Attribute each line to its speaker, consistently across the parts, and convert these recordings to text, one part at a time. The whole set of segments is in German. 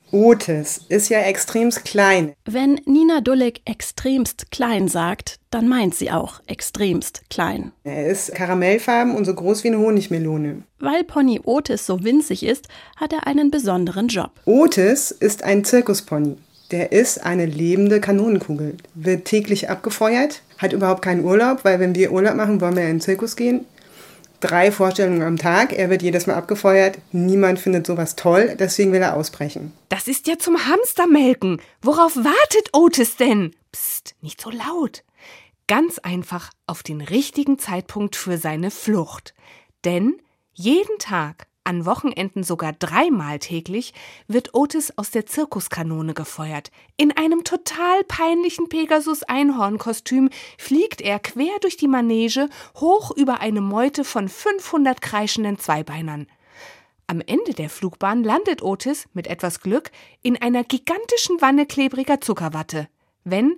Speaker 1: Otis ist ja extremst klein.
Speaker 2: Wenn Nina Dulek extremst klein sagt, dann meint sie auch extremst klein.
Speaker 1: Er ist karamellfarben und so groß wie eine Honigmelone.
Speaker 2: Weil Pony Otis so winzig ist, hat er einen besonderen Job.
Speaker 1: Otis ist ein Zirkuspony. Der ist eine lebende Kanonenkugel. Wird täglich abgefeuert, hat überhaupt keinen Urlaub, weil wenn wir Urlaub machen, wollen wir in den Zirkus gehen. 3 Vorstellungen am Tag, er wird jedes Mal abgefeuert. Niemand findet sowas toll, deswegen will er ausbrechen.
Speaker 3: Das ist ja zum Hamstermelken. Worauf wartet Otis denn? Psst, nicht so laut. Ganz einfach auf den richtigen Zeitpunkt für seine Flucht. Denn jeden Tag, an Wochenenden sogar 3-mal täglich, wird Otis aus der Zirkuskanone gefeuert. In einem total peinlichen Pegasus-Einhorn-Kostüm fliegt er quer durch die Manege hoch über eine Meute von 500 kreischenden Zweibeinern. Am Ende der Flugbahn landet Otis, mit etwas Glück, in einer gigantischen Wanne klebriger Zuckerwatte. Wenn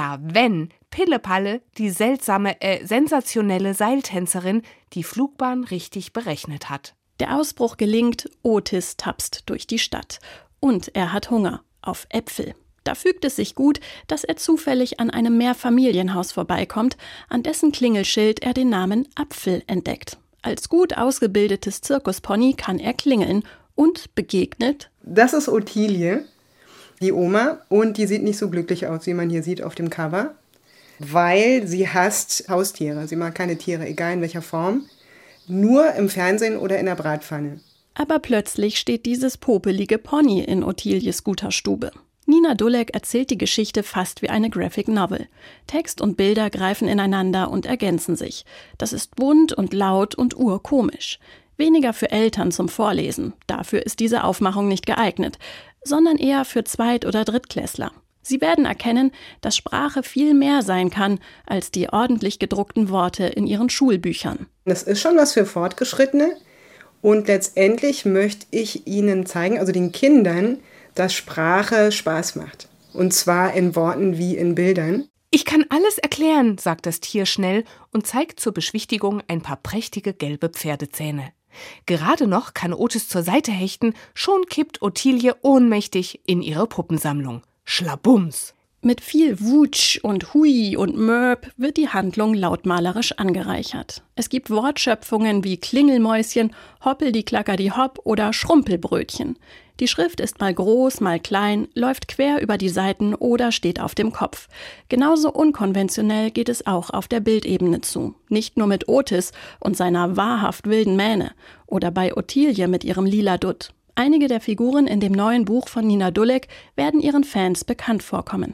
Speaker 3: Pille-Palle, die sensationelle Seiltänzerin, die Flugbahn richtig berechnet hat.
Speaker 2: Der Ausbruch gelingt, Otis tapst durch die Stadt. Und er hat Hunger auf Äpfel. Da fügt es sich gut, dass er zufällig an einem Mehrfamilienhaus vorbeikommt, an dessen Klingelschild er den Namen Apfel entdeckt. Als gut ausgebildetes Zirkuspony kann er klingeln und begegnet.
Speaker 1: Das ist Ottilie, die Oma, und die sieht nicht so glücklich aus, wie man hier sieht auf dem Cover, weil sie hasst Haustiere. Sie mag keine Tiere, egal in welcher Form. Nur im Fernsehen oder in der Bratpfanne.
Speaker 2: Aber plötzlich steht dieses popelige Pony in Ottilies guter Stube. Nina Dulek erzählt die Geschichte fast wie eine Graphic Novel. Text und Bilder greifen ineinander und ergänzen sich. Das ist bunt und laut und urkomisch. Weniger für Eltern zum Vorlesen. Dafür ist diese Aufmachung nicht geeignet. Sondern eher für Zweit- oder Drittklässler. Sie werden erkennen, dass Sprache viel mehr sein kann als die ordentlich gedruckten Worte in ihren Schulbüchern.
Speaker 1: Das ist schon was für Fortgeschrittene und letztendlich möchte ich Ihnen zeigen, also den Kindern, dass Sprache Spaß macht. Und zwar in Worten wie in Bildern.
Speaker 3: Ich kann alles erklären, sagt das Tier schnell und zeigt zur Beschwichtigung ein paar prächtige gelbe Pferdezähne. Gerade noch kann Otis zur Seite hechten, schon kippt Ottilie ohnmächtig in ihre Puppensammlung. Schlabums!
Speaker 2: Mit viel Wutsch und Hui und Mörb wird die Handlung lautmalerisch angereichert. Es gibt Wortschöpfungen wie Klingelmäuschen, Hoppeldi-Klackerdi-Hopp oder Schrumpelbrötchen. Die Schrift ist mal groß, mal klein, läuft quer über die Seiten oder steht auf dem Kopf. Genauso unkonventionell geht es auch auf der Bildebene zu. Nicht nur mit Otis und seiner wahrhaft wilden Mähne oder bei Ottilie mit ihrem lila Dutt. Einige der Figuren in dem neuen Buch von Nina Dulek werden ihren Fans bekannt vorkommen.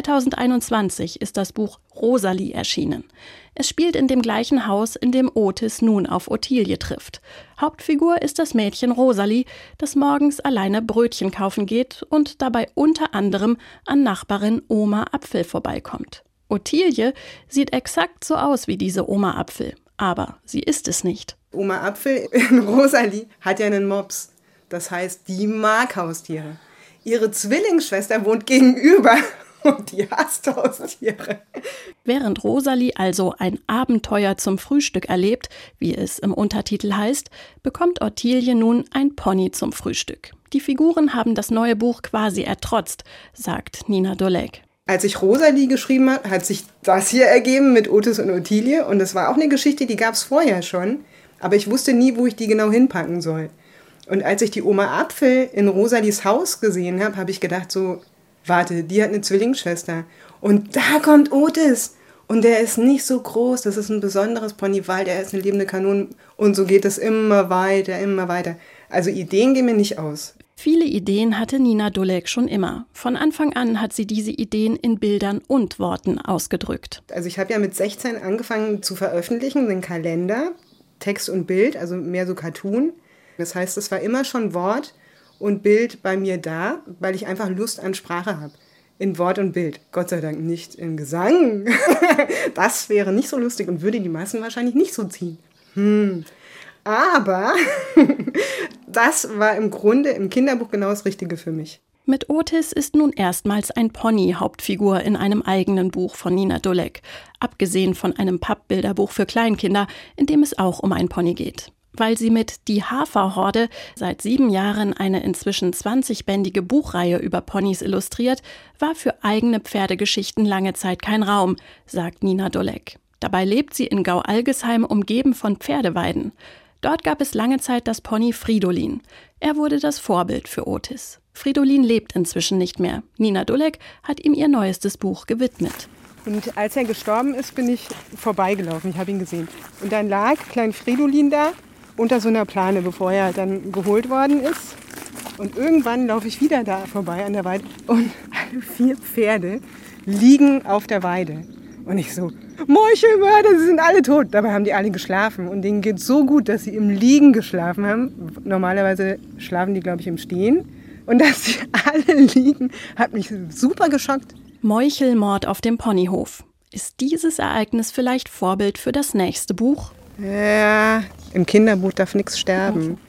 Speaker 2: 2021 ist das Buch Rosalie erschienen. Es spielt in dem gleichen Haus, in dem Otis nun auf Ottilie trifft. Hauptfigur ist das Mädchen Rosalie, das morgens alleine Brötchen kaufen geht und dabei unter anderem an Nachbarin Oma Apfel vorbeikommt. Ottilie sieht exakt so aus wie diese Oma Apfel, aber sie ist es nicht.
Speaker 1: Oma Apfel in Rosalie hat ja einen Mops. Das heißt, die mag Haustiere. Ihre Zwillingsschwester wohnt gegenüber und die hasst Haustiere.
Speaker 2: Während Rosalie also ein Abenteuer zum Frühstück erlebt, wie es im Untertitel heißt, bekommt Ottilie nun ein Pony zum Frühstück. Die Figuren haben das neue Buch quasi ertrotzt, sagt Nina Dulek.
Speaker 1: Als ich Rosalie geschrieben habe, hat sich das hier ergeben mit Otis und Ottilie. Und das war auch eine Geschichte, die gab es vorher schon. Aber ich wusste nie, wo ich die genau hinpacken soll. Und als ich die Oma Apfel in Rosalies Haus gesehen habe, habe ich gedacht so, warte, die hat eine Zwillingsschwester. Und da kommt Otis. Und der ist nicht so groß, das ist ein besonderes Pony, weil der ist eine lebende Kanone. Und so geht es immer weiter, immer weiter. Also Ideen gehen mir nicht aus.
Speaker 2: Viele Ideen hatte Nina Dulek schon immer. Von Anfang an hat sie diese Ideen in Bildern und Worten ausgedrückt.
Speaker 1: Also ich habe ja mit 16 angefangen zu veröffentlichen, den Kalender, Text und Bild, also mehr so Cartoon. Das heißt, es war immer schon Wort und Bild bei mir da, weil ich einfach Lust an Sprache habe. In Wort und Bild. Gott sei Dank nicht in Gesang. Das wäre nicht so lustig und würde die Massen wahrscheinlich nicht so ziehen. Aber das war im Grunde im Kinderbuch genau das Richtige für mich.
Speaker 2: Mit Otis ist nun erstmals ein Pony Hauptfigur in einem eigenen Buch von Nina Dulek. Abgesehen von einem Pappbilderbuch für Kleinkinder, in dem es auch um ein Pony geht. Weil sie mit Die Haferhorde seit 7 Jahren eine inzwischen 20-bändige Buchreihe über Ponys illustriert, war für eigene Pferdegeschichten lange Zeit kein Raum, sagt Nina Dolek. Dabei lebt sie in Gau-Algesheim, umgeben von Pferdeweiden. Dort gab es lange Zeit das Pony Fridolin. Er wurde das Vorbild für Otis. Fridolin lebt inzwischen nicht mehr. Nina Dolek hat ihm ihr neuestes Buch gewidmet.
Speaker 1: Und als er gestorben ist, bin ich vorbeigelaufen. Ich habe ihn gesehen. Und dann lag Klein Fridolin da unter so einer Plane, bevor er dann geholt worden ist. Und irgendwann laufe ich wieder da vorbei an der Weide und alle 4 Pferde liegen auf der Weide. Und ich so, Meuchelmörder, sie sind alle tot. Dabei haben die alle geschlafen und denen geht so gut, dass sie im Liegen geschlafen haben. Normalerweise schlafen die, glaube ich, im Stehen. Und dass sie alle liegen, hat mich super geschockt.
Speaker 2: Meuchelmord auf dem Ponyhof. Ist dieses Ereignis vielleicht Vorbild für das nächste Buch?
Speaker 1: Ja, im Kinderbuch darf nichts sterben.